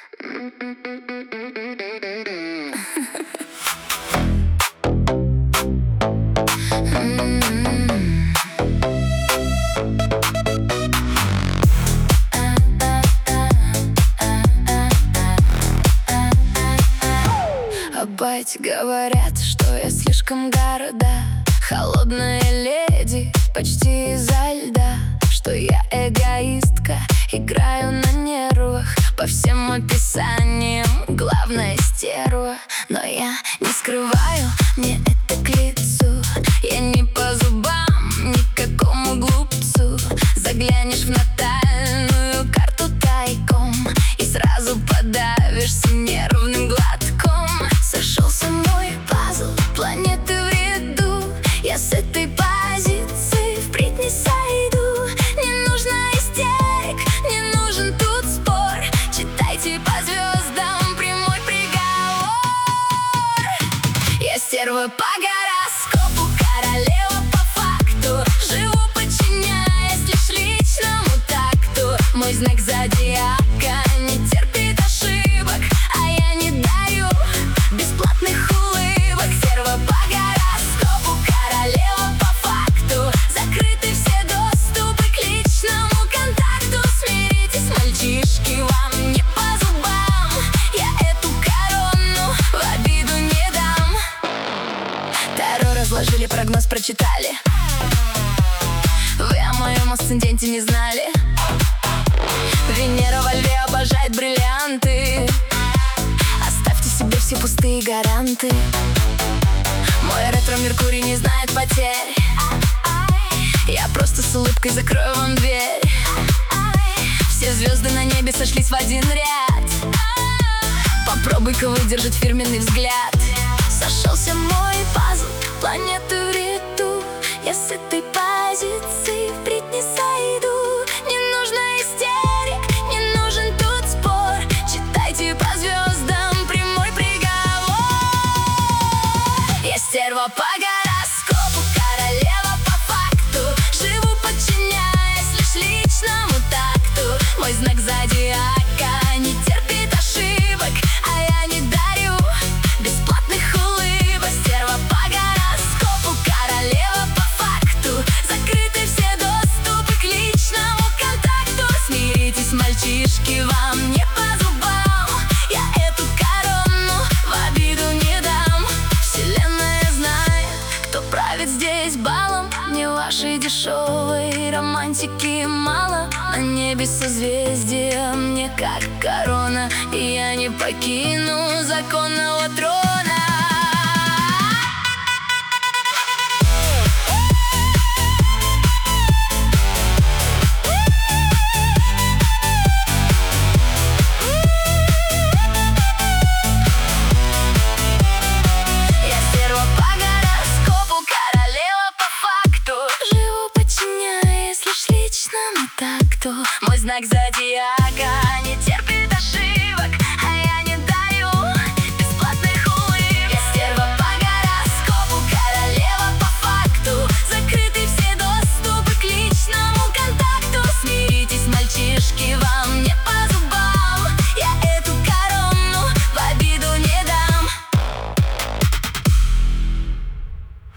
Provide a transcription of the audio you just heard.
Батя говорят, что я слишком города, холодная леди, почти изо льда. Что я эгоистка, играю на нервах, по всем описаниям главная стерва. Но я не скрываю, мне это к лицу. Я не по зубам никакому глупцу. Заглянешь в натальную карту тайком и сразу подавишься нервным глотком. Сошелся мой пазл, планеты в ряду. Я с этой позиции впредь не сойду. Не нужно истерик, не нужен тут спор. Читайте по звездам прямой приговор. Я стерва по гороскопу, королева по факту. Живу, подчиняясь лишь личному такту. Мой знак зодиака не терпит ошибок, а я не даю бесплатных улыбок. Стерва по гороскопу, королева по факту. Закрыты все доступы к личному контакту. Смиритесь, мальчишки, вам не по зубам. Я эту корону в обиду не дам. Таро разложили, прогноз прочитали. Вы о моем асценденте не знали. Венера во льве обожает бриллианты. Оставьте себе все пустые гаранты. Мой ретро-меркурий не знает потерь. Я просто с улыбкой закрою вам дверь. Все звезды на небе сошлись в один ряд. Попробуй-ка выдержать фирменный взгляд. Сошелся мой пазл, планеты в ряду. Я с этой позиции впредь не сойду. Не нужно истерик, не нужен тут спор. Читайте по звездам прямой приговор. Я стерва по гороскопу, королева по факту. Живу, подчиняясь лишь личному такту. Мой знак зодиака не терпит ошибок, а я не дарю бесплатных улыбок. Стерва по гороскопу, королева по факту. Закрыты все доступы к личному контакту. Смиритесь, мальчишки, вам не по зубам. Я эту корону в обиду не дам. Вселенная знает, кто правит здесь балом. Мне вашей дешевой романтики мало. На небе созвездия мне как корона, и я не покину законного трона. Я стерва по гороскопу, королева по факту. Живу, подчиняясь лишь личному такту. Мой знак зодиака не